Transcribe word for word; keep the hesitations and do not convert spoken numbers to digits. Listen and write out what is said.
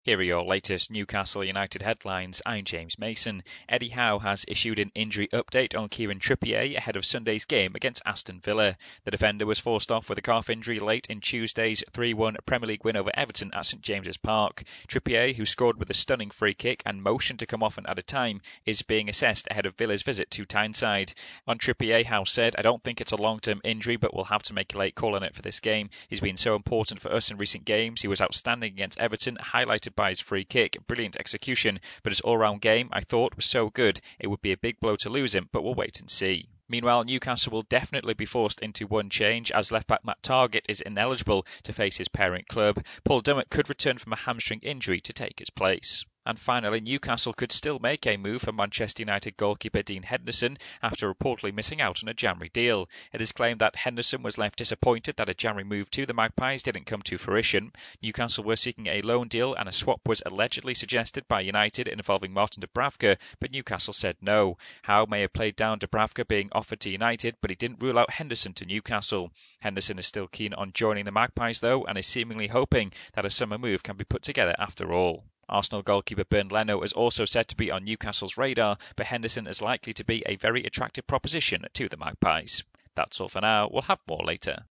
Here are your latest Newcastle United headlines. I'm James Mason. Eddie Howe has issued an injury update on Kieran Trippier ahead of Sunday's game against Aston Villa. The defender was forced off with a calf injury late in Tuesday's three one Premier League win over Everton at St James's Park. Trippier, who scored with a stunning free kick and motion to come off and add a time, is being assessed ahead of Villa's visit to Tyneside. On Trippier, Howe said, "I don't think it's a long-term injury, but we'll have to make a late call on it for this game. He's been so important for us in recent games. He was outstanding against Everton, highlighted by his free kick, brilliant execution, but his all-round game, I thought, was so good. It would be a big blow to lose him, but we'll wait and see." Meanwhile, Newcastle will definitely be forced into one change as left-back Matt Targett is ineligible to face his parent club. Paul Dummett could return from a hamstring injury to take his place. And finally, Newcastle could still make a move for Manchester United goalkeeper Dean Henderson after reportedly missing out on a January deal. It is claimed that Henderson was left disappointed that a January move to the Magpies didn't come to fruition. Newcastle were seeking a loan deal and a swap was allegedly suggested by United involving Martin Dubravka, but Newcastle said no. Howe may have played down Dubravka being offered to United, but he didn't rule out Henderson to Newcastle. Henderson is still keen on joining the Magpies though, and is seemingly hoping that a summer move can be put together after all. Arsenal goalkeeper Bernd Leno is also said to be on Newcastle's radar, but Henderson is likely to be a very attractive proposition to the Magpies. That's all for now. We'll have more later.